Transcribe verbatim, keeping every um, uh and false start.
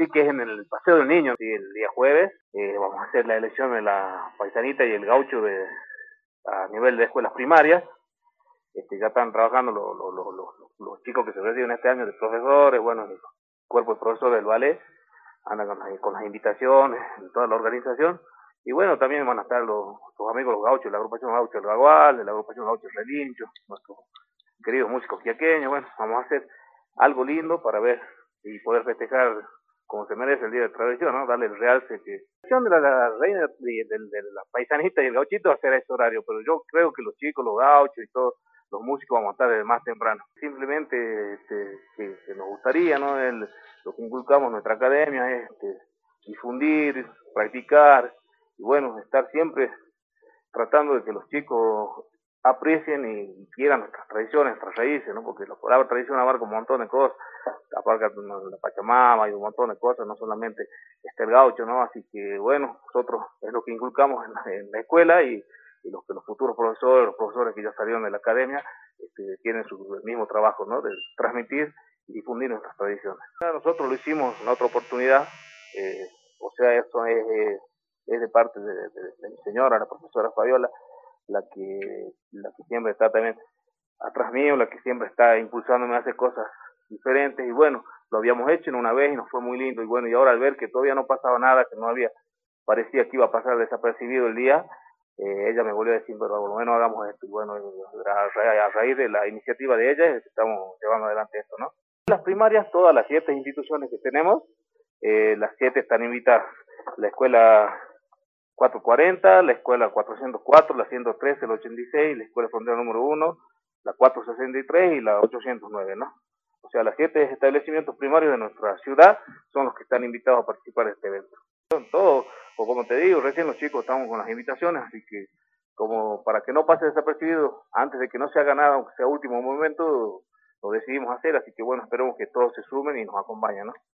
sí que es en el Paseo del Niño, sí, el día jueves, eh, vamos a hacer la elección de la paisanita y el gaucho de, a nivel de escuelas primarias. Este, ya están trabajando los, los, los, los, los chicos que se reciben este año de profesores, bueno, el cuerpo de profesores del ballet, andan con las, con las invitaciones, en toda la organización, y bueno, también van a estar los, los amigos los gauchos, la agrupación gaucho del Bagual, de la agrupación gaucho del Relincho, nuestros queridos músicos quiaqueños. Bueno, vamos a hacer algo lindo para ver y poder festejar como se merece el día de tradición, ¿no? Darle el realce que de la, la reina de, de, de, de la paisanita y el gauchito hacer ese horario, pero yo creo que los chicos, los gauchos y todos los músicos vamos a estar desde más temprano. Simplemente este, que, que nos gustaría, ¿no? El, lo que inculcamos en nuestra academia es este, difundir, practicar y bueno, estar siempre tratando de que los chicos aprecien y quieran nuestras tradiciones, nuestras raíces, ¿no? Porque la palabra tradición abarca un montón de cosas, abarca la Pachamama y un montón de cosas, no solamente este el gaucho, ¿no? Así que bueno, nosotros es lo que inculcamos en la, en la escuela y, y los que los futuros profesores, los profesores que ya salieron de la academia, este, tienen su el mismo trabajo, ¿no? De transmitir y difundir nuestras tradiciones. Nosotros lo hicimos en otra oportunidad, eh, o sea, esto es, es, es de parte de, de, de mi señora, la profesora Fabiola, la que, la que siempre está también atrás mío, la que siempre está impulsándome a hacer cosas diferentes, y bueno, lo habíamos hecho en una vez y nos fue muy lindo, y bueno, y ahora al ver que todavía no pasaba nada, que no había, parecía que iba a pasar desapercibido el día, eh, ella me volvió a decir, pero por lo menos hagamos esto, y bueno, a, a raíz de la iniciativa de ella, estamos llevando adelante esto, ¿no? Las primarias, todas las siete instituciones que tenemos, eh, las siete están invitadas, la escuela cuatrocientos cuarenta, la escuela cuatrocientos cuatro, la ciento trece, la ochenta y seis, la escuela frontera número uno, la cuatrocientos sesenta y tres y la ochocientos nueve, ¿no? O sea, los siete establecimientos primarios de nuestra ciudad son los que están invitados a participar de este evento. Todo, o como te digo, recién los chicos estamos con las invitaciones, así que como para que no pase desapercibido, antes de que no se haga nada, aunque sea último momento, lo decidimos hacer, así que bueno, esperemos que todos se sumen y nos acompañen, ¿no?